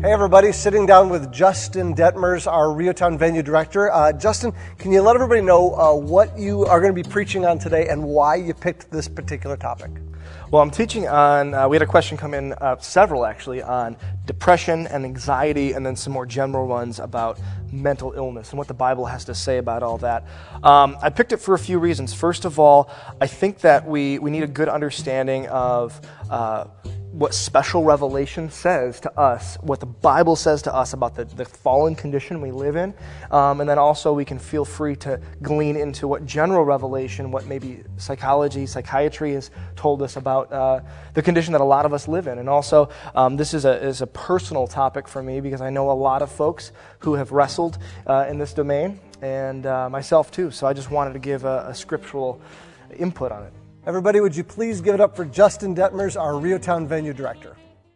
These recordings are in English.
Hey everybody, sitting down with Justin Detmers, our Reotown venue director. Justin, can you let everybody know what you are going to be preaching on today and why you picked this particular topic? Well, I'm teaching on, we had a question come in, several actually, on depression and anxiety, and then some more general ones about mental illness and what the Bible has to say about all that. I picked it for a few reasons. First of all, I think that we need a good understanding of what special revelation says to us, what the Bible says to us about the fallen condition we live in, and then also we can feel free to glean into what general revelation, what maybe psychology, psychiatry has told us about the condition that a lot of us live in. And also, this is a personal topic for me because I know a lot of folks who have wrestled in this domain, and myself too, so I just wanted to give a scriptural input on it. Everybody, would you please give it up for Justin Detmers, our Reotown venue director.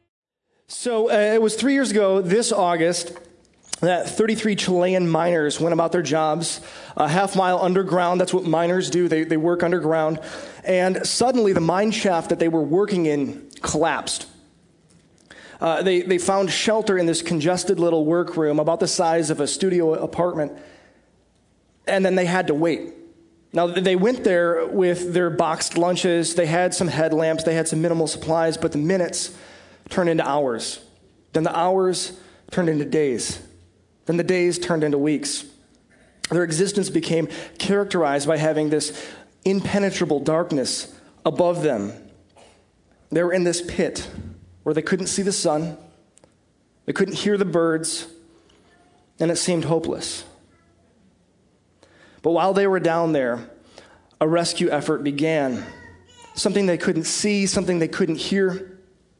So it was 3 years ago, this August, that 33 Chilean miners went about their jobs a half mile underground. That's what miners do. They work underground. And suddenly the mine shaft that they were working in collapsed. They found shelter in this congested little workroom about the size of a studio apartment. And then they had to wait. Now, they went there with their boxed lunches, they had some headlamps, they had some minimal supplies, but the minutes turned into hours. Then the hours turned into days. Then the days turned into weeks. Their existence became characterized by having this impenetrable darkness above them. They were in this pit where they couldn't see the sun, they couldn't hear the birds, and it seemed hopeless. But while they were down there, a rescue effort began. Something they couldn't see, something they couldn't hear.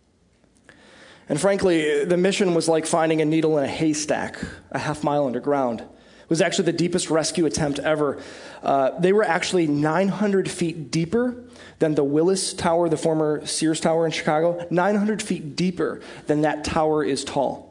And frankly, the mission was like finding a needle in a haystack, a half mile underground. It was actually the deepest rescue attempt ever. They were actually 900 feet deeper than the Willis Tower, the former Sears Tower in Chicago. 900 feet deeper than that tower is tall.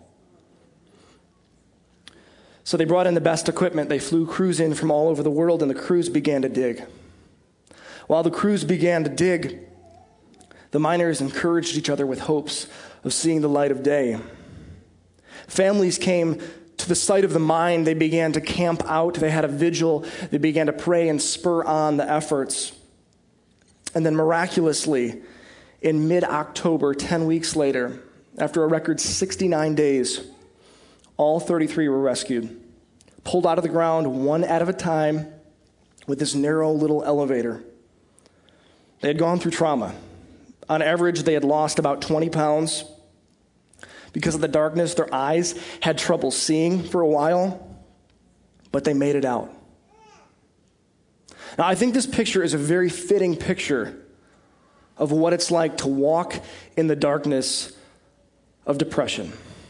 So they brought in the best equipment. They flew crews in from all over the world, and the crews began to dig. While the crews began to dig, the miners encouraged each other with hopes of seeing the light of day. Families came to the site of the mine. They began to camp out. They had a vigil. They began to pray and spur on the efforts. And then miraculously, in mid-October, 10 weeks later, after a record 69 days, all 33 were rescued, pulled out of the ground one at a time with this narrow little elevator. They had gone through trauma. On average, they had lost about 20 pounds. Because of the darkness, their eyes had trouble seeing for a while, but they made it out. Now, I think this picture is a very fitting picture of what it's like to walk in the darkness of depression.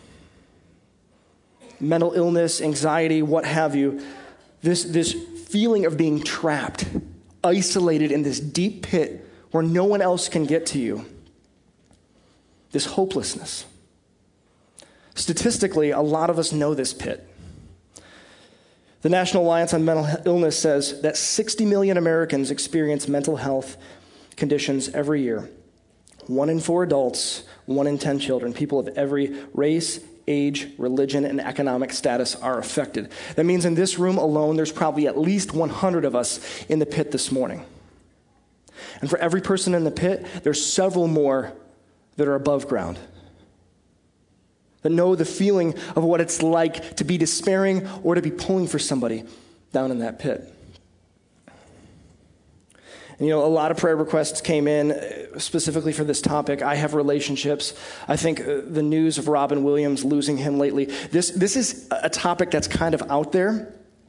Mental illness, anxiety, what have you, this feeling of being trapped, isolated in this deep pit where no one else can get to you, this hopelessness. Statistically, a lot of us know this pit. The National Alliance on Mental Illness says that 60 million Americans experience mental health conditions every year. 1 in 4 adults, 1 in 10 children, people of every race, age, religion, and economic status are affected. That means in this room alone, there's probably at least 100 of us in the pit this morning. And for every person in the pit, there's several more that are above ground, that know the feeling of what it's like to be despairing or to be pulling for somebody down in that pit. And, a lot of prayer requests came in specifically for this topic. I have relationships. I think the news of Robin Williams, losing him lately, this is a topic that's kind of out there.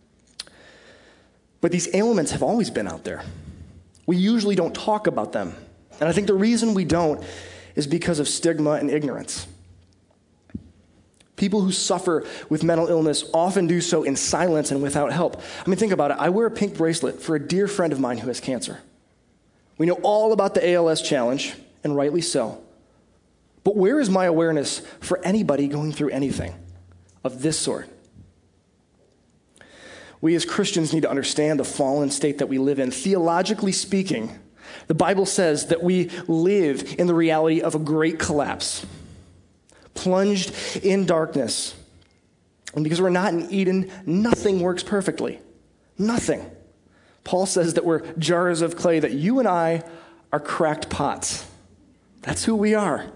But these ailments have always been out there. We usually don't talk about them. And I think the reason we don't is because of stigma and ignorance. People who suffer with mental illness often do so in silence and without help. I mean, think about it. I wear a pink bracelet for a dear friend of mine who has cancer. We know all about the ALS challenge, and rightly so. But where is my awareness for anybody going through anything of this sort? We as Christians need to understand the fallen state that we live in. Theologically speaking, the Bible says that we live in the reality of a great collapse. plunged in darkness. And because we're not in Eden, nothing works perfectly. Nothing. Paul says that we're jars of clay, that you and I are cracked pots. That's who we are.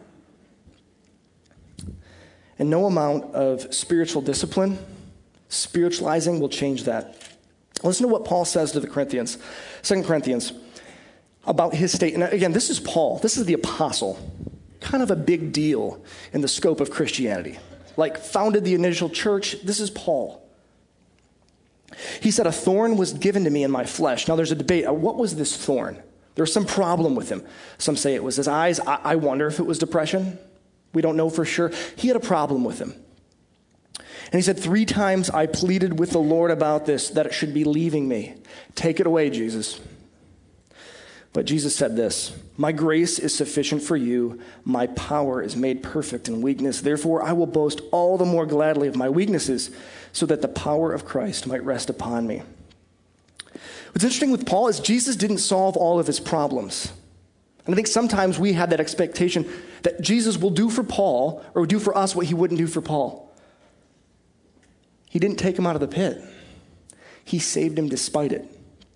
And no amount of spiritual discipline, spiritualizing, will change that. Listen to what Paul says to the Corinthians, 2 Corinthians, about his state. And again, this is Paul. This is the apostle. Kind of a big deal in the scope of Christianity. Like founded the initial church. This is Paul. He said, a thorn was given to me in my flesh. Now there's a debate. What was this thorn? There was some problem with him. Some say it was his eyes. I wonder if it was depression. We don't know for sure. He had a problem with him. And he said, 3 times I pleaded with the Lord about this, that it should be leaving me. Take it away, Jesus. But Jesus said this, my grace is sufficient for you. My power is made perfect in weakness. Therefore, I will boast all the more gladly of my weaknesses, so that the power of Christ might rest upon me. What's interesting with Paul is Jesus didn't solve all of his problems. And I think sometimes we have that expectation that Jesus will do for Paul or do for us what he wouldn't do for Paul. He didn't take him out of the pit. He saved him despite it.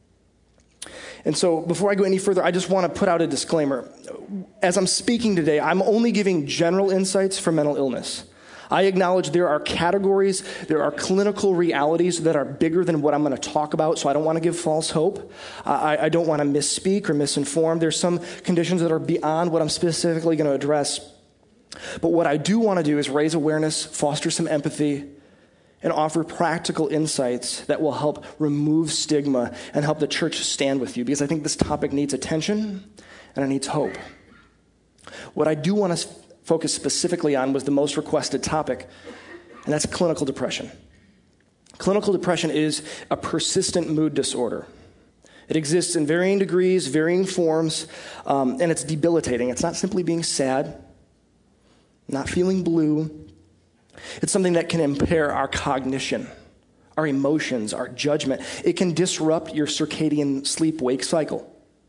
And so before I go any further, I just want to put out a disclaimer. As I'm speaking today, I'm only giving general insights for mental illness. I acknowledge there are categories, there are clinical realities that are bigger than what I'm going to talk about, so I don't want to give false hope. I don't want to misspeak or misinform. There's some conditions that are beyond what I'm specifically going to address. But what I do want to do is raise awareness, foster some empathy, and offer practical insights that will help remove stigma and help the church stand with you, because I think this topic needs attention and it needs hope. What I do want to focus specifically on was the most requested topic, and that's clinical depression. Clinical depression is a persistent mood disorder. It exists in varying degrees, varying forms, and it's debilitating. It's not simply being sad, not feeling blue. It's something that can impair our cognition, our emotions, our judgment. It can disrupt your circadian sleep-wake cycle.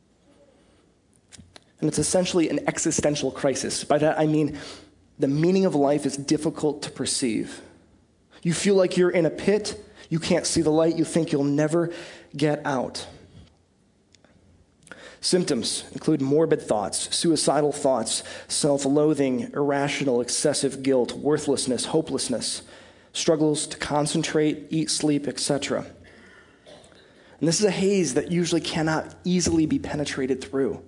And it's essentially an existential crisis. By that I mean the meaning of life is difficult to perceive. You feel like you're in a pit. You can't see the light. You think you'll never get out. Symptoms include morbid thoughts, suicidal thoughts, self-loathing, irrational, excessive guilt, worthlessness, hopelessness, struggles to concentrate, eat, sleep, etc. And this is a haze that usually cannot easily be penetrated through.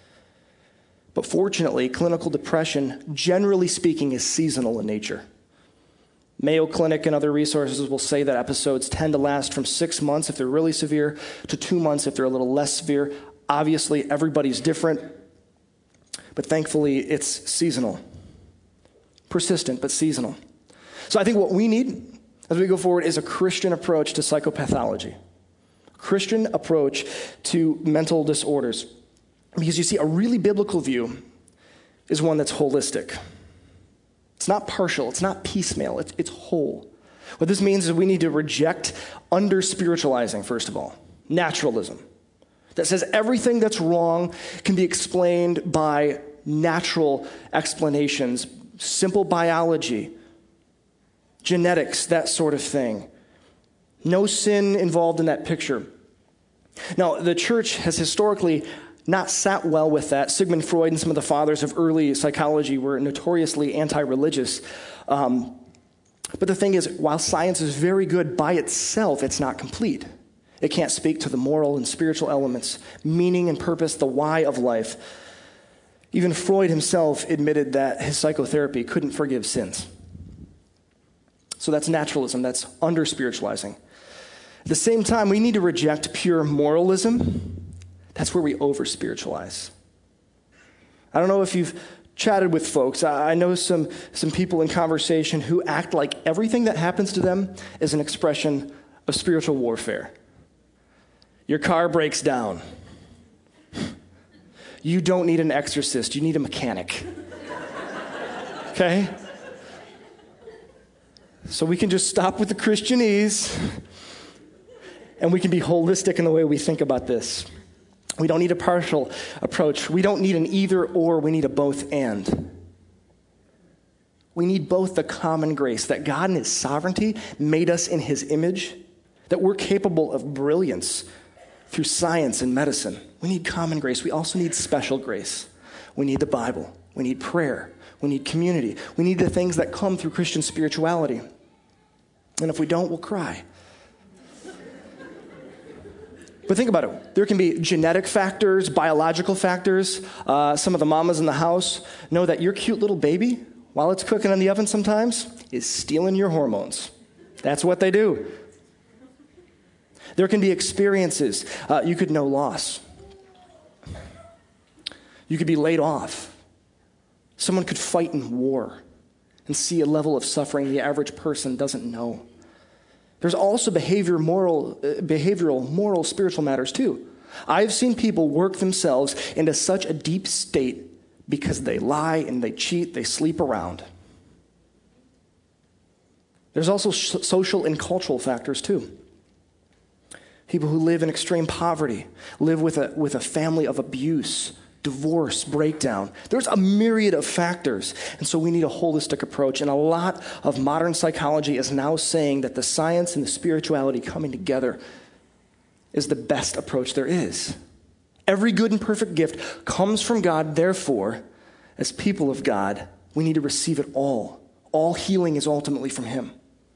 But fortunately, clinical depression, generally speaking, is seasonal in nature. Mayo Clinic and other resources will say that episodes tend to last from 6 months if they're really severe to 2 months if they're a little less severe. Obviously, everybody's different, but thankfully, it's seasonal. Persistent, but seasonal. So I think what we need as we go forward is a Christian approach to psychopathology, a Christian approach to mental disorders. Because you see, a really biblical view is one that's holistic. It's not partial, it's not piecemeal, it's whole. What this means is we need to reject under-spiritualizing, first of all, naturalism. That says everything that's wrong can be explained by natural explanations, simple biology, genetics, that sort of thing. No sin involved in that picture. Now, the church has historically not sat well with that. Sigmund Freud and some of the fathers of early psychology were notoriously anti-religious. But the thing is, while science is very good by itself, it's not complete. It can't speak to the moral and spiritual elements, meaning and purpose, the why of life. Even Freud himself admitted that his psychotherapy couldn't forgive sins. So that's naturalism, that's under-spiritualizing. At the same time, we need to reject pure moralism. That's where we over-spiritualize. I don't know if you've chatted with folks. I know some people in conversation who act like everything that happens to them is an expression of spiritual warfare. Your car breaks down. You don't need an exorcist. You need a mechanic. Okay? So we can just stop with the Christianese, and we can be holistic in the way we think about this. We don't need a partial approach. We don't need an either or. We need a both and. We need both the common grace that God in his sovereignty made us in his image, that we're capable of brilliance through science and medicine. We need common grace. We also need special grace. We need the Bible. We need prayer. We need community. We need the things that come through Christian spirituality. And if we don't, we'll cry. But think about it. There can be genetic factors, biological factors. Some of the mamas in the house know that your cute little baby, while it's cooking in the oven sometimes, is stealing your hormones. That's what they do. There can be experiences. You could know loss. You could be laid off. Someone could fight in war and see a level of suffering the average person doesn't know. There's also behavioral, moral, spiritual matters too. I've seen people work themselves into such a deep state because they lie and they cheat, they sleep around. There's also social and cultural factors too. People who live in extreme poverty, live with a family of abuse, divorce, breakdown. There's a myriad of factors. And so we need a holistic approach. And a lot of modern psychology is now saying that the science and the spirituality coming together is the best approach there is. Every good and perfect gift comes from God. Therefore, as people of God, we need to receive it all. All healing is ultimately from him.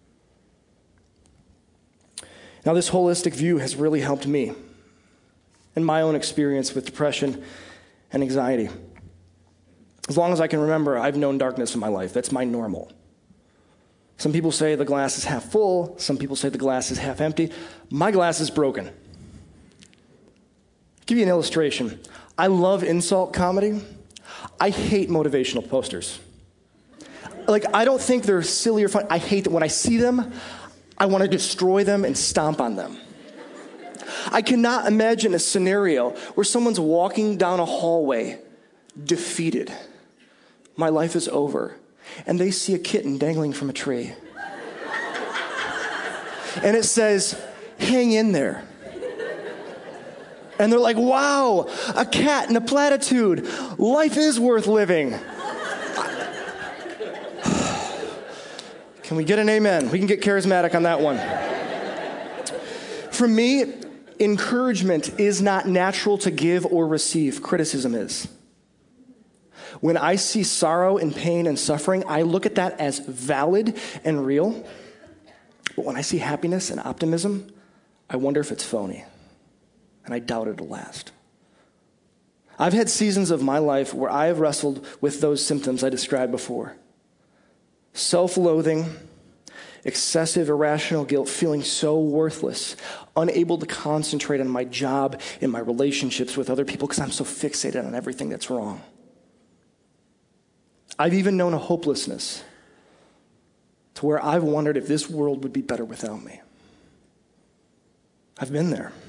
Now, this holistic view has really helped me in my own experience with depression and anxiety. As long as I can remember, I've known darkness in my life. That's my normal. Some people say the glass is half full. Some people say the glass is half empty. My glass is broken. I'll give you an illustration. I love insult comedy. I hate motivational posters. I don't think they're silly or fun. I hate that when I see them, I want to destroy them and stomp on them. I cannot imagine a scenario where someone's walking down a hallway defeated. My life is over. And they see a kitten dangling from a tree. And it says, hang in there. And they're like, wow, a cat and a platitude. Life is worth living. Can we get an amen? We can get charismatic on that one. For me, encouragement is not natural to give or receive. Criticism is. When I see sorrow and pain and suffering, I look at that as valid and real. But when I see happiness and optimism, I wonder if it's phony. And I doubt it'll last. I've had seasons of my life where I have wrestled with those symptoms I described before. Self-loathing, excessive irrational guilt, feeling so worthless, unable to concentrate on my job and my relationships with other people because I'm so fixated on everything that's wrong. I've even known a hopelessness to where I've wondered if this world would be better without me. I've been there.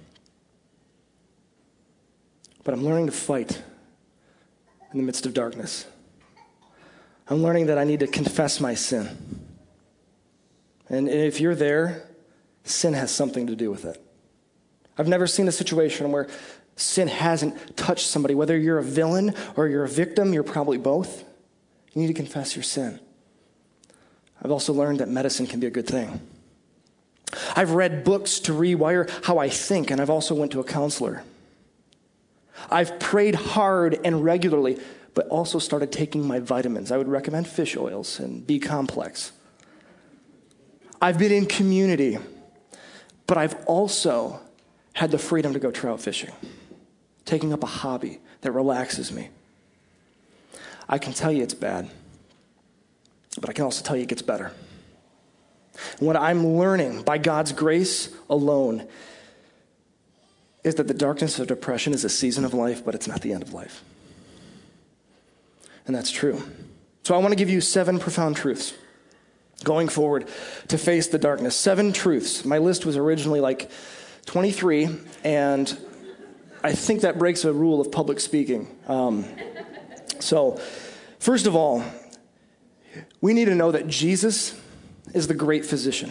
But I'm learning to fight in the midst of darkness. I'm learning that I need to confess my sin. And if you're there, sin has something to do with it. I've never seen a situation where sin hasn't touched somebody. Whether you're a villain or you're a victim, you're probably both. You need to confess your sin. I've also learned that medicine can be a good thing. I've read books to rewire how I think, and I've also went to a counselor. I've prayed hard and regularly, but also started taking my vitamins. I would recommend fish oils and B-complex. I've been in community, but I've also had the freedom to go trout fishing, taking up a hobby that relaxes me. I can tell you it's bad, but I can also tell you it gets better. And what I'm learning by God's grace alone is that the darkness of depression is a season of life, but it's not the end of life. And that's true. So I want to give you 7 profound truths going forward to face the darkness. 7 truths. My list was originally like 23, and I think that breaks a rule of public speaking. So, first of all, we need to know that Jesus is the great physician.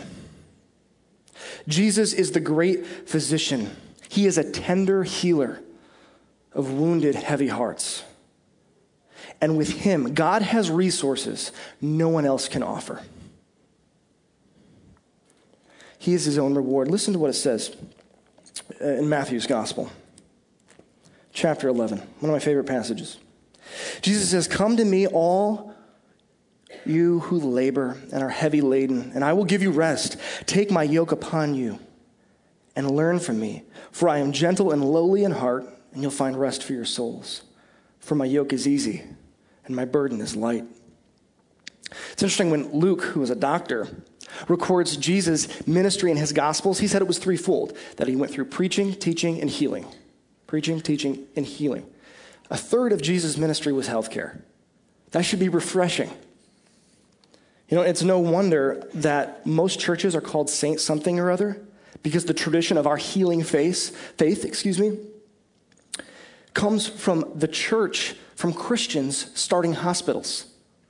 Jesus is the great physician. He is a tender healer of wounded, heavy hearts. And with him, God has resources no one else can offer. He is his own reward. Listen to what it says in Matthew's gospel, chapter 11, one of my favorite passages. Jesus says, "Come to me, all you who labor and are heavy laden, and I will give you rest. Take my yoke upon you and learn from me, for I am gentle and lowly in heart, and you'll find rest for your souls. For my yoke is easy and my burden is light." It's interesting, when Luke, who was a doctor, records Jesus' ministry in his Gospels, he said it was threefold, that he went through preaching, teaching, and healing. Preaching, teaching, and healing. A third of Jesus' ministry was healthcare. That should be refreshing. You know, it's no wonder that most churches are called Saint something or other, because the tradition of our healing faith, comes from the church, from Christians starting hospitals.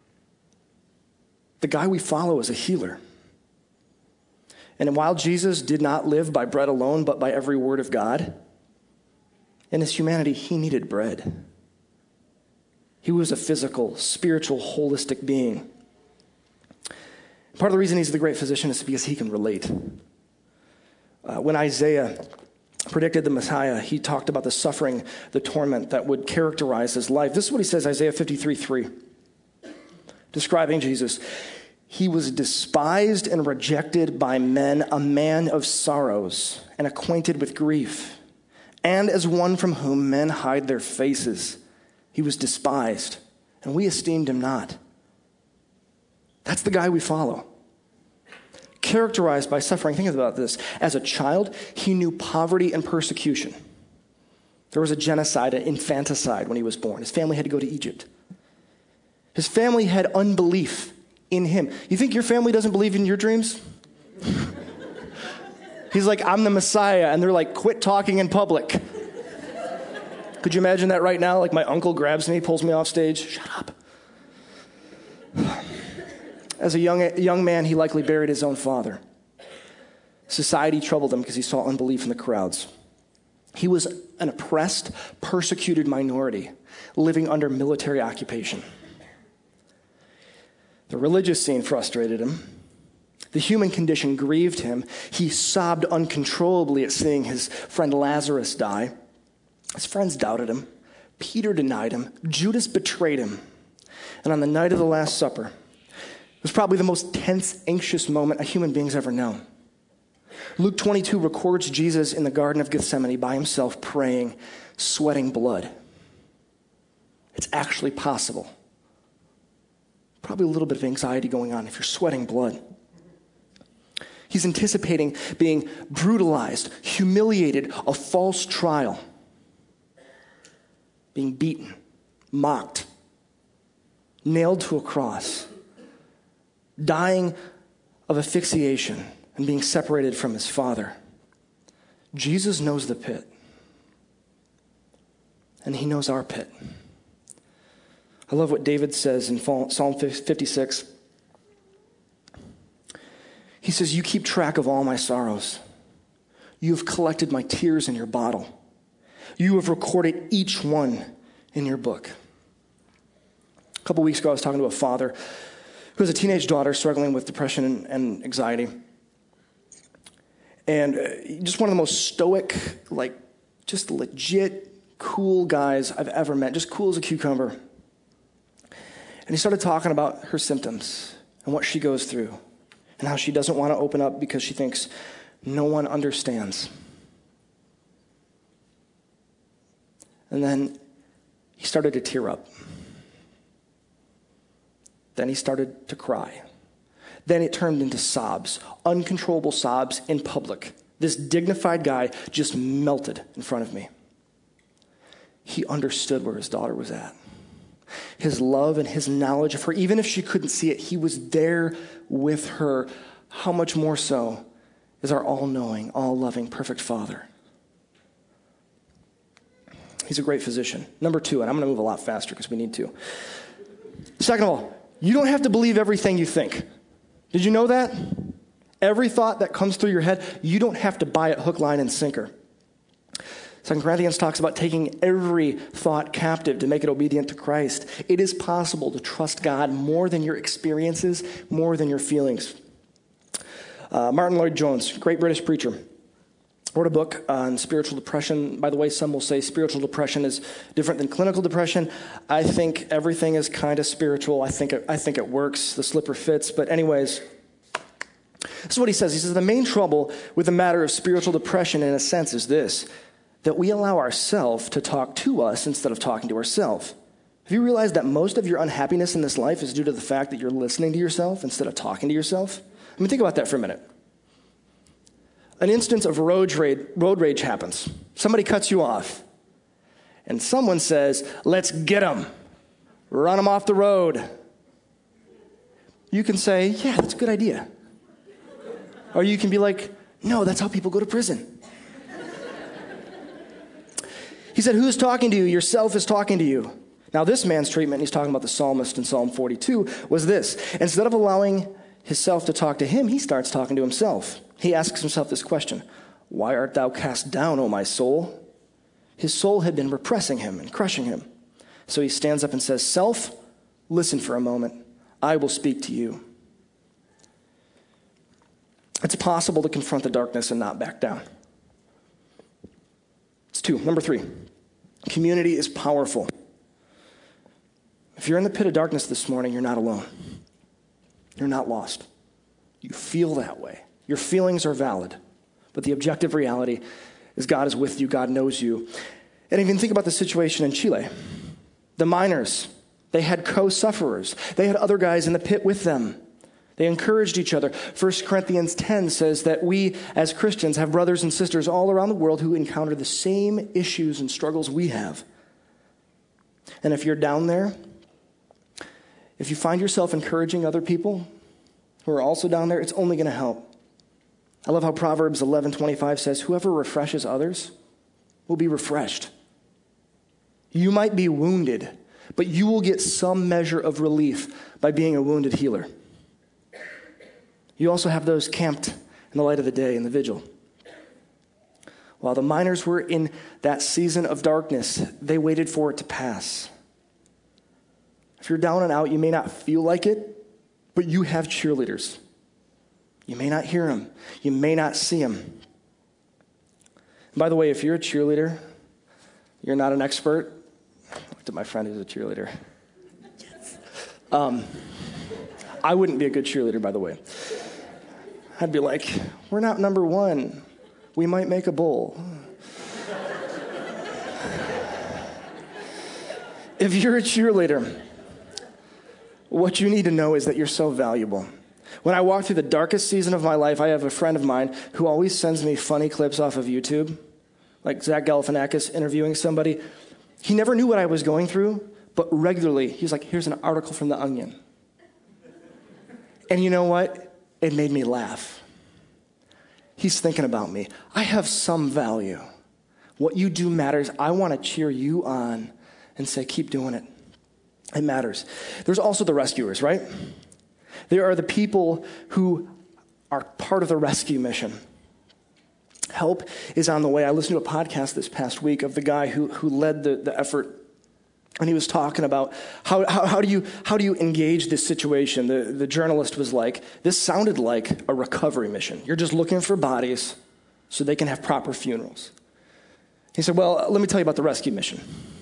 The guy we follow is a healer. And while Jesus did not live by bread alone, but by every word of God, in his humanity, he needed bread. He was a physical, spiritual, holistic being. Part of the reason he's the great physician is because he can relate. When Isaiah predicted the Messiah, he talked about the suffering, the torment that would characterize his life. This is what he says, Isaiah 53:3, describing Jesus. "He was despised and rejected by men, a man of sorrows and acquainted with grief. And as one from whom men hide their faces, he was despised, and we esteemed him not." That's the guy we follow. Characterized by suffering. Think about this. As a child, he knew poverty and persecution. There was a genocide, an infanticide when he was born. His family had to go to Egypt. His family had unbelief in him. You think your family doesn't believe in your dreams? He's like, "I'm the Messiah," and they're like, "Quit talking in public." Could you imagine that right now? Like, my uncle grabs me, pulls me off stage. "Shut up." As a young man, he likely buried his own father. Society troubled him because he saw unbelief in the crowds. He was an oppressed, persecuted minority living under military occupation. The religious scene frustrated him. The human condition grieved him. He sobbed uncontrollably at seeing his friend Lazarus die. His friends doubted him. Peter denied him. Judas betrayed him. And on the night of the Last Supper, it was probably the most tense, anxious moment a human being's ever known. Luke 22 records Jesus in the Garden of Gethsemane by himself praying, sweating blood. It's actually possible. Probably a little bit of anxiety going on if you're sweating blood. He's anticipating being brutalized, humiliated, a false trial, being beaten, mocked, nailed to a cross, dying of asphyxiation and being separated from his Father. Jesus knows the pit, and he knows our pit. I love what David says in Psalm 56. He says, "You keep track of all my sorrows. You have collected my tears in your bottle. You have recorded each one in your book." A couple weeks ago, I was talking to a father who has a teenage daughter struggling with depression and anxiety. And just one of the most stoic, like, just legit cool guys I've ever met, just cool as a cucumber. And he started talking about her symptoms and what she goes through and how she doesn't want to open up because she thinks no one understands. And then he started to tear up. Then he started to cry. Then it turned into sobs, uncontrollable sobs in public. This dignified guy just melted in front of me. He understood where his daughter was at. His love and his knowledge of her, even if she couldn't see it, he was there with her. How much more so is our all-knowing, all-loving, perfect Father? He's a great physician. Number two, and I'm going to move a lot faster because we need to. Second of all, you don't have to believe everything you think. Did you know that? Every thought that comes through your head, you don't have to buy it hook, line, and sinker. 2 Corinthians talks about taking every thought captive to make it obedient to Christ. It is possible to trust God more than your experiences, more than your feelings. Martin Lloyd-Jones, great British preacher, wrote a book on spiritual depression. By the way, some will say spiritual depression is different than clinical depression. I think everything is kind of spiritual. I think it works. The slipper fits. But anyways, this is what he says. He says, the main trouble with the matter of spiritual depression, in a sense, is this, that we allow ourselves to talk to us instead of talking to ourselves. Have you realized that most of your unhappiness in this life is due to the fact that you're listening to yourself instead of talking to yourself? I mean, think about that for a minute. An instance of road rage happens. Somebody cuts you off, and someone says, let's get them. Run them off the road. You can say, yeah, that's a good idea. Or you can be like, no, that's how people go to prison. He said, who's talking to you? Yourself is talking to you. Now, this man's treatment, he's talking about the psalmist in Psalm 42, was this. Instead of allowing himself to talk to him, he starts talking to himself. He asks himself this question, why art thou cast down, O my soul? His soul had been repressing him and crushing him. So he stands up and says, self, listen for a moment. I will speak to you. It's possible to confront the darkness and not back down. It's 2. Number 3, community is powerful. If you're in the pit of darkness this morning, you're not alone. You're not lost. You feel that way. Your feelings are valid. But the objective reality is God is with you. God knows you. And even think about the situation in Chile. The miners, they had co-sufferers. They had other guys in the pit with them. They encouraged each other. 1 Corinthians 10 says that we as Christians have brothers and sisters all around the world who encounter the same issues and struggles we have. And if you're down there, if you find yourself encouraging other people who are also down there, it's only going to help. I love how Proverbs 11:25 says, whoever refreshes others will be refreshed. You might be wounded, but you will get some measure of relief by being a wounded healer. You also have those camped in the light of the day in the vigil. While the miners were in that season of darkness, they waited for it to pass. If you're down and out, you may not feel like it, but you have cheerleaders. You may not hear them. You may not see them. And by the way, if you're a cheerleader, you're not an expert. I looked at my friend who's a cheerleader. I wouldn't be a good cheerleader, by the way. I'd be like, we're not number 1. We might make a bowl. If you're a cheerleader, what you need to know is that you're so valuable. When I walk through the darkest season of my life, I have a friend of mine who always sends me funny clips off of YouTube, like Zach Galifianakis interviewing somebody. He never knew what I was going through, but regularly, he's like, here's an article from The Onion. And you know what? It made me laugh. He's thinking about me. I have some value. What you do matters. I want to cheer you on and say, keep doing it. It matters. There's also the rescuers, right? There are the people who are part of the rescue mission. Help is on the way. I listened to a podcast this past week of the guy who led the effort. And he was talking about how do you engage this situation? The journalist was like, this sounded like a recovery mission. You're just looking for bodies so they can have proper funerals. He said, well, let me tell you about the rescue mission.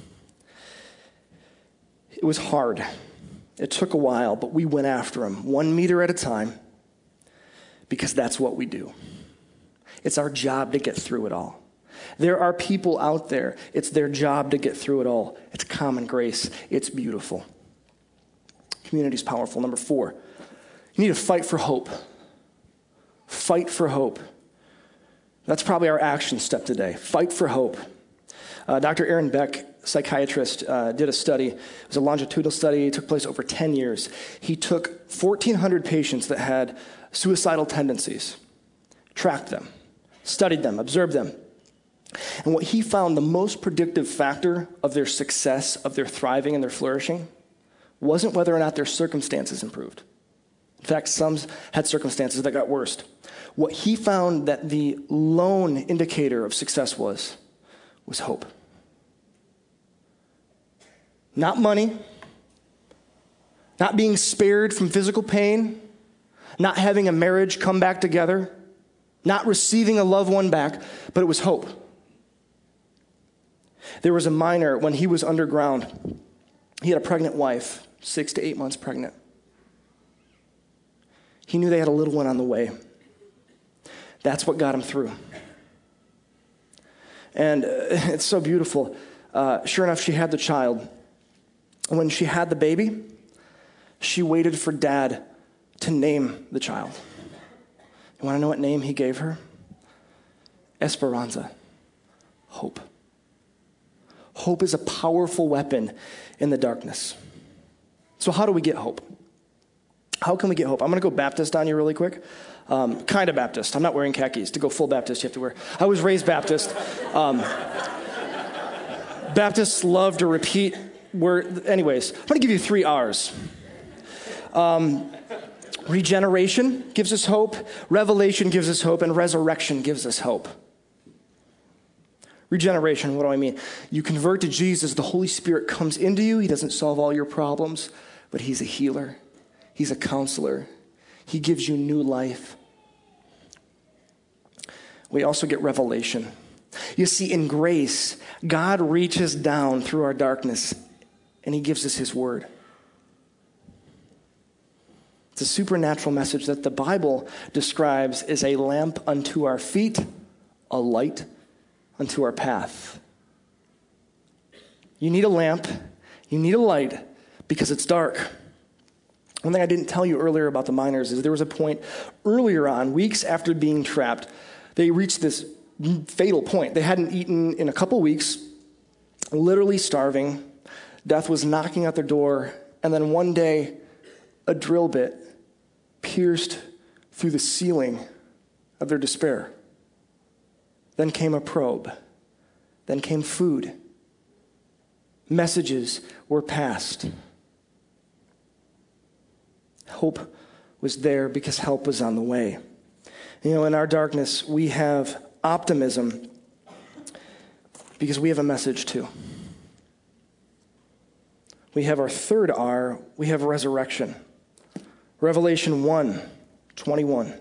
It was hard. It took a while, but we went after him 1 meter at a time because that's what we do. It's our job to get through it all. There are people out there, it's their job to get through it all. It's common grace. It's beautiful. Community is powerful. Number 4, you need to fight for hope. Fight for hope. That's probably our action step today. Fight for hope. Dr. Aaron Beck, psychiatrist, did a study. It was a longitudinal study. It took place over 10 years. He took 1,400 patients that had suicidal tendencies, tracked them, studied them, observed them. And what he found the most predictive factor of their success, of their thriving and their flourishing, wasn't whether or not their circumstances improved. In fact, some had circumstances that got worse. What he found that the lone indicator of success was was hope. Not money, not being spared from physical pain, not having a marriage come back together, not receiving a loved one back, but it was hope. There was a miner when he was underground. He had a pregnant wife, 6 to 8 months pregnant. He knew they had a little one on the way. That's what got him through. And it's so beautiful. Sure enough, she had the child. When she had the baby, she waited for Dad to name the child. You want to know what name he gave her? Esperanza. Hope. Hope is a powerful weapon in the darkness. So how do we get hope? How can we get hope? I'm going to go Baptist on you really quick. Kind of Baptist. I'm not wearing khakis. To go full Baptist, you have to wear. I was raised Baptist. Baptists love to repeat word. Anyways, I'm going to give you 3 R's. Regeneration gives us hope. Revelation gives us hope. And resurrection gives us hope. Regeneration, what do I mean? You convert to Jesus, the Holy Spirit comes into you. He doesn't solve all your problems, but he's a healer. He's a counselor. He gives you new life. We also get revelation. You see, in grace, God reaches down through our darkness, and he gives us his word. It's a supernatural message that the Bible describes as a lamp unto our feet, a light unto our path. You need a lamp, you need a light, because it's dark. One thing I didn't tell you earlier about the miners is there was a point earlier on, weeks after being trapped, they reached this fatal point. They hadn't eaten in a couple weeks, literally starving. Death was knocking at their door, and then one day, a drill bit pierced through the ceiling of their despair. Then came a probe. Then came food. Messages were passed. Hope was there because help was on the way. You know, in our darkness, we have optimism because we have a message too. We have our third R, we have resurrection. Revelation 21.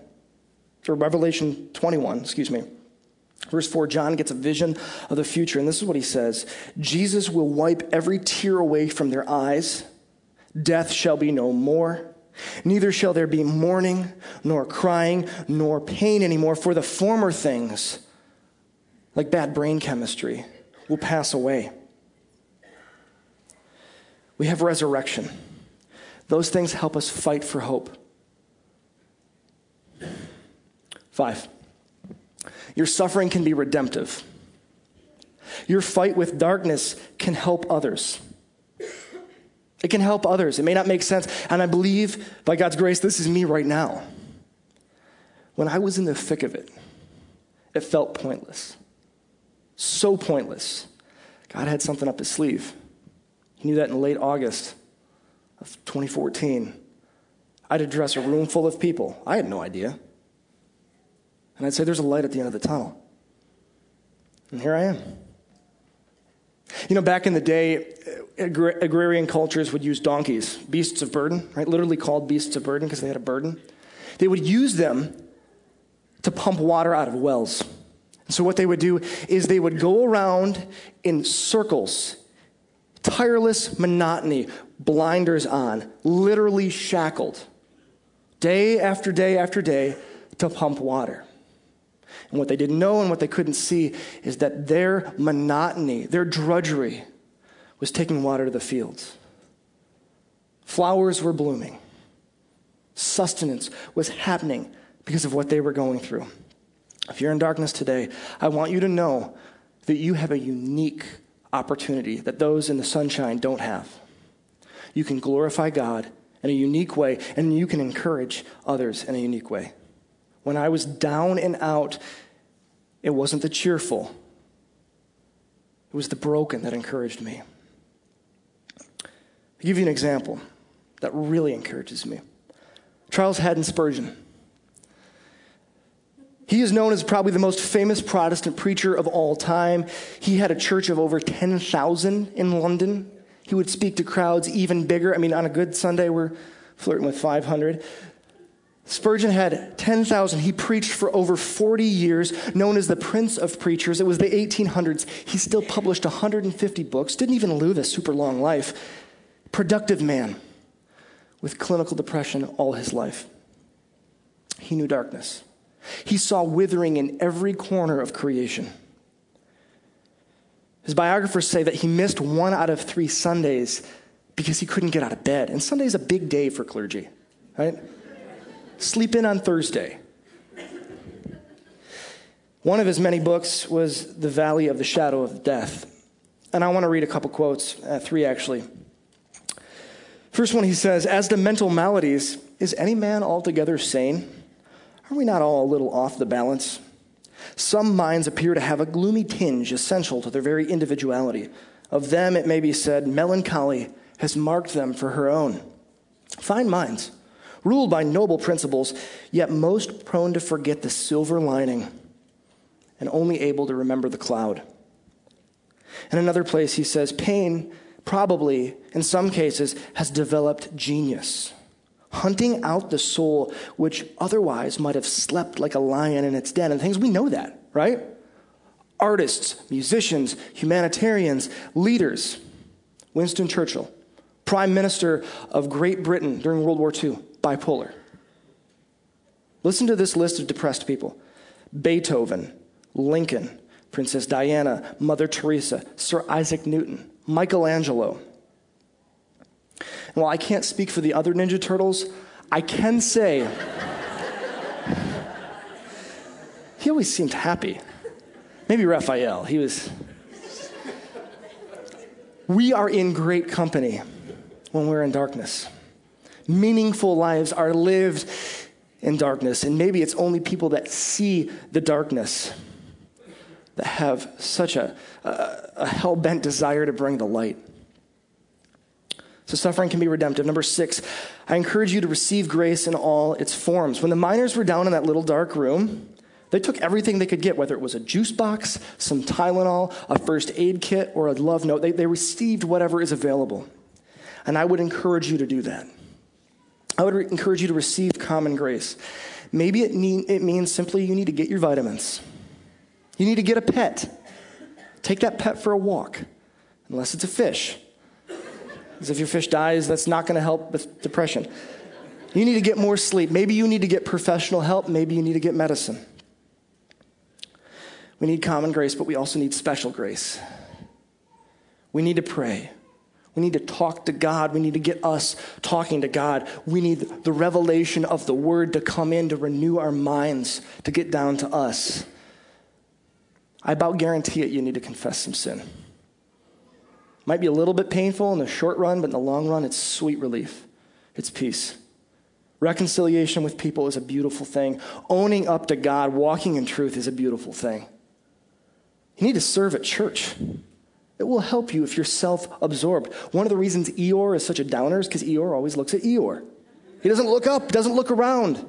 Verse 4, John gets a vision of the future, and this is what he says. Jesus will wipe every tear away from their eyes. Death shall be no more. Neither shall there be mourning, nor crying, nor pain anymore, for the former things, like bad brain chemistry, will pass away. We have resurrection. Those things help us fight for hope. 5. Your suffering can be redemptive. Your fight with darkness can help others. It can help others. It may not make sense. And I believe, by God's grace, this is me right now. When I was in the thick of it, it felt pointless. So pointless. God had something up his sleeve. He knew that in late August of 2014. I'd address a room full of people. I had no idea. And I'd say, there's a light at the end of the tunnel. And here I am. You know, back in the day, agrarian cultures would use donkeys, beasts of burden, right? Literally called beasts of burden because they had a burden. They would use them to pump water out of wells. And so what they would do is they would go around in circles, tireless monotony, blinders on, literally shackled, day after day after day to pump water. And what they didn't know and what they couldn't see is that their monotony, their drudgery, was taking water to the fields. Flowers were blooming. Sustenance was happening because of what they were going through. If you're in darkness today, I want you to know that you have a unique opportunity that those in the sunshine don't have. You can glorify God in a unique way, and you can encourage others in a unique way. When I was down and out, it wasn't the cheerful. It was the broken that encouraged me. I'll give you an example that really encourages me. Charles Haddon Spurgeon. He is known as probably the most famous Protestant preacher of all time. He had a church of over 10,000 in London. He would speak to crowds even bigger. I mean, on a good Sunday, we're flirting with 500. Spurgeon had 10,000. He preached for over 40 years, known as the Prince of Preachers. It was the 1800s. He still published 150 books, didn't even live a super long life. Productive man with clinical depression all his life. He knew darkness. He saw withering in every corner of creation. His biographers say that he missed 1 out of 3 Sundays because he couldn't get out of bed. And Sunday's a big day for clergy, right? Sleep in on Thursday. One of his many books was The Valley of the Shadow of Death. And I want to read a couple quotes, 3 actually. First one, he says, "As to mental maladies, is any man altogether sane? Are we not all a little off the balance? Some minds appear to have a gloomy tinge essential to their very individuality. Of them, it may be said, melancholy has marked them for her own. Fine minds, ruled by noble principles, yet most prone to forget the silver lining and only able to remember the cloud." In another place, he says, "Pain probably, in some cases, has developed genius, hunting out the soul which otherwise might have slept like a lion in its den." And things, we know that, right? Artists, musicians, humanitarians, leaders. Winston Churchill, Prime Minister of Great Britain during World War II, bipolar. Listen to this list of depressed people: Beethoven, Lincoln, Princess Diana, Mother Teresa, Sir Isaac Newton, Michelangelo. And while I can't speak for the other Ninja Turtles, I can say he always seemed happy. Maybe Raphael. We are in great company when we're in darkness. Meaningful lives are lived in darkness, and maybe it's only people that see the darkness that have such a hell-bent desire to bring the light. So suffering can be redemptive. Number 6, I encourage you to receive grace in all its forms. When the miners were down in that little dark room, they took everything they could get, whether it was a juice box, some Tylenol, a first aid kit, or a love note. They received whatever is available. And I would encourage you to do that. I would encourage you to receive common grace. Maybe it means simply you need to get your vitamins. You need to get a pet. Take that pet for a walk, unless it's a fish. Because if your fish dies, that's not going to help with depression. You need to get more sleep. Maybe you need to get professional help. Maybe you need to get medicine. We need common grace, but we also need special grace. We need to pray. We need to talk to God. We need to get us talking to God. We need the revelation of the Word to come in to renew our minds, to get down to us. I about guarantee it, you need to confess some sin. Might be a little bit painful in the short run, but in the long run, it's sweet relief. It's peace. Reconciliation with people is a beautiful thing. Owning up to God, walking in truth is a beautiful thing. You need to serve at church. It will help you if you're self-absorbed. One of the reasons Eeyore is such a downer is because Eeyore always looks at Eeyore. He doesn't look up, doesn't look around.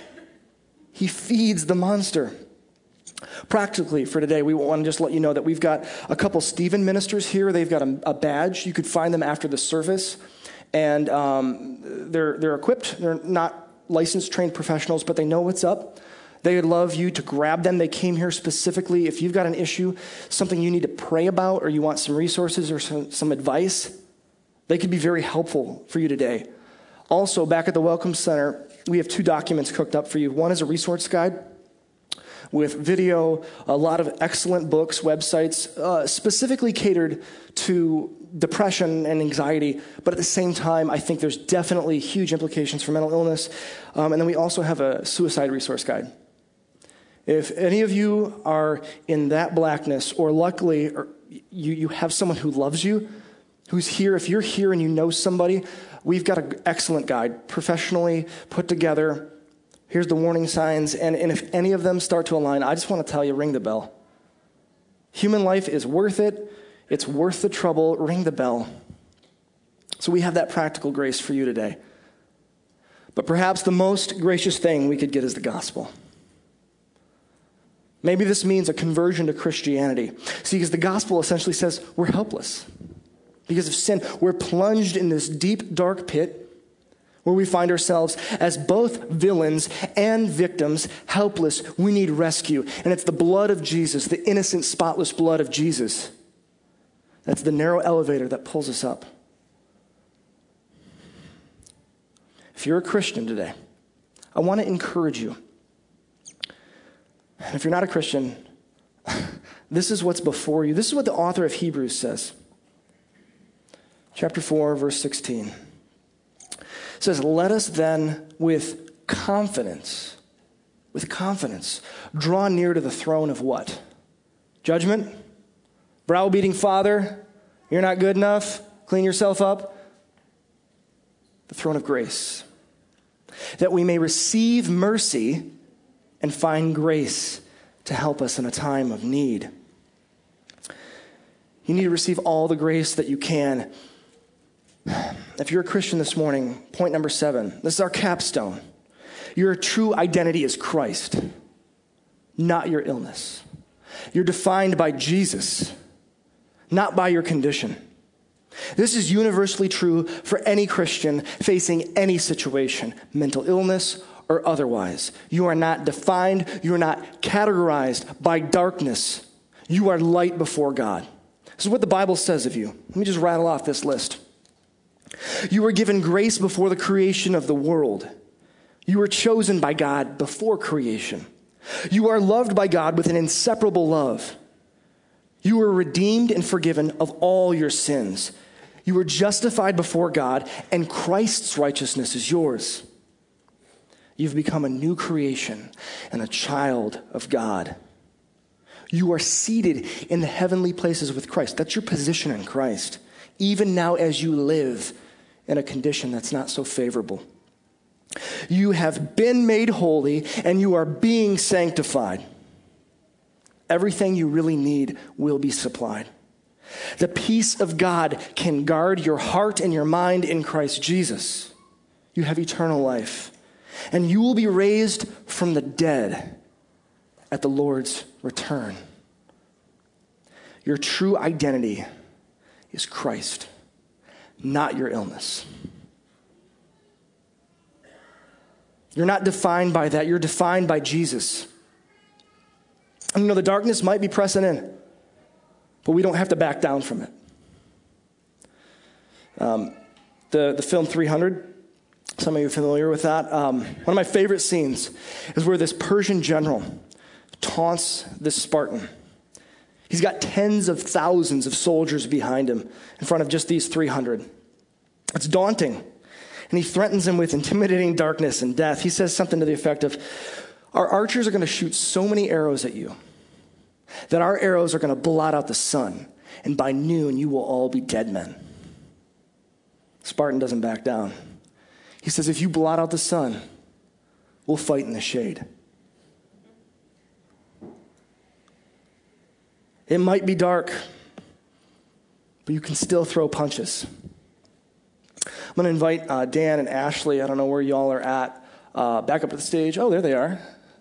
He feeds the monster. Practically for today, we want to just let you know that we've got a couple Stephen ministers here. They've got a badge. You could find them after the service. And they're equipped. They're not licensed, trained professionals, but they know what's up. They would love you to grab them. They came here specifically. If you've got an issue, something you need to pray about, or you want some resources or some advice, they could be very helpful for you today. Also, back at the Welcome Center, we have 2 documents cooked up for you. One is a resource guide with video, a lot of excellent books, websites, specifically catered to depression and anxiety, but at the same time, I think there's definitely huge implications for mental illness. And then we also have a suicide resource guide. If any of you are in that blackness, or luckily you have someone who loves you, who's here, if you're here and you know somebody, we've got an excellent guide, professionally put together. Here's the warning signs, and if any of them start to align, I just want to tell you, ring the bell. Human life is worth it. It's worth the trouble. Ring the bell. So we have that practical grace for you today. But perhaps the most gracious thing we could get is the gospel. Maybe this means a conversion to Christianity. See, because the gospel essentially says we're helpless. Because of sin, we're plunged in this deep, dark pit where we find ourselves as both villains and victims, helpless. We need rescue. And it's the blood of Jesus, the innocent, spotless blood of Jesus. That's the narrow elevator that pulls us up. If you're a Christian today, I want to encourage you. And if you're not a Christian, this is what's before you. This is what the author of Hebrews says. Chapter 4, verse 16. It says, let us then with confidence, draw near to the throne of what? Judgment? Brow-beating Father, you're not good enough, clean yourself up. The throne of grace, that we may receive mercy and find grace to help us in a time of need. You need to receive all the grace that you can. If you're a Christian this morning, point number 7, this is our capstone. Your true identity is Christ, not your illness. You're defined by Jesus, not by your condition. This is universally true for any Christian facing any situation, mental illness or otherwise. You are not defined, you are not categorized by darkness. You are light before God. This is what the Bible says of you. Let me just rattle off this list. You were given grace before the creation of the world. You were chosen by God before creation. You are loved by God with an inseparable love. You were redeemed and forgiven of all your sins. You were justified before God, and Christ's righteousness is yours. You've become a new creation and a child of God. You are seated in the heavenly places with Christ. That's your position in Christ, even now as you live in a condition that's not so favorable. You have been made holy, and you are being sanctified. Everything you really need will be supplied. The peace of God can guard your heart and your mind in Christ Jesus. You have eternal life, and you will be raised from the dead at the Lord's return. Your true identity is Christ, not your illness. You're not defined by that. You're defined by Jesus. And you know, the darkness might be pressing in, but we don't have to back down from it. The film 300, some of you are familiar with that. One of my favorite scenes is where this Persian general taunts this Spartan. He's got tens of thousands of soldiers behind him in front of just these 300. It's daunting. And he threatens him with intimidating darkness and death. He says something to the effect of, our archers are going to shoot so many arrows at you that our arrows are going to blot out the sun, and by noon you will all be dead men. Spartan doesn't back down. He says, if you blot out the sun, we'll fight in the shade. It might be dark, but you can still throw punches. I'm going to invite Dan and Ashley, I don't know where y'all are at, back up to the stage. Oh, there they are.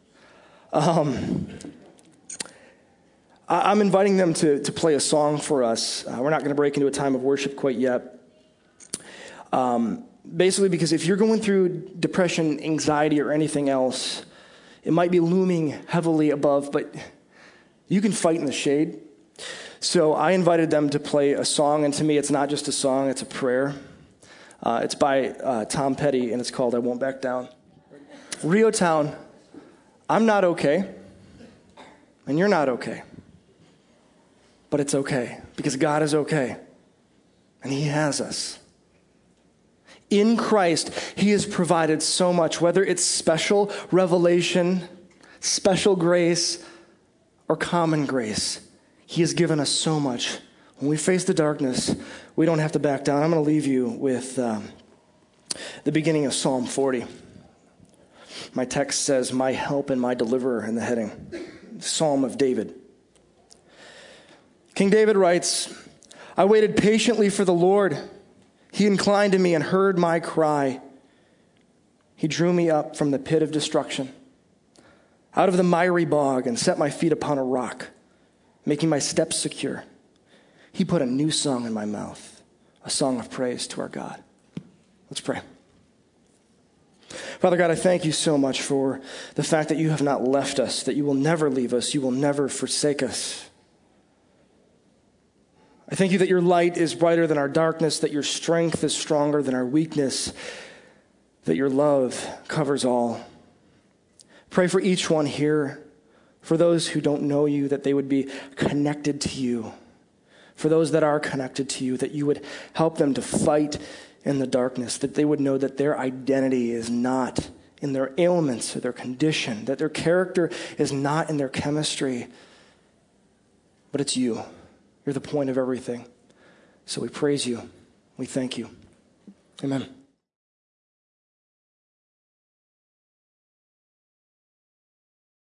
I'm inviting them to play a song for us. We're not going to break into a time of worship quite yet. Basically, because if you're going through depression, anxiety, or anything else, it might be looming heavily above, but you can fight in the shade. So I invited them to play a song, and to me, it's not just a song, it's a prayer. It's by Tom Petty, and it's called I Won't Back Down. Rio Town, I'm not okay, and you're not okay. But it's okay, because God is okay, and He has us. In Christ, He has provided so much, whether it's special revelation, special grace, or common grace. He has given us so much. When we face the darkness, we don't have to back down. I'm going to leave you with the beginning of Psalm 40. My text says, my help and my deliverer in the heading. Psalm of David. King David writes, I waited patiently for the Lord. He inclined to me and heard my cry. He drew me up from the pit of destruction, out of the miry bog and set my feet upon a rock, making my steps secure. He put a new song in my mouth, a song of praise to our God. Let's pray. Father God, I thank you so much for the fact that you have not left us, that you will never leave us, you will never forsake us. I thank you that your light is brighter than our darkness, that your strength is stronger than our weakness, that your love covers all. Pray for each one here, for those who don't know you, that they would be connected to you. For those that are connected to you, that you would help them to fight in the darkness, that they would know that their identity is not in their ailments or their condition, that their character is not in their chemistry, but it's you. You're the point of everything. So we praise you. We thank you. Amen.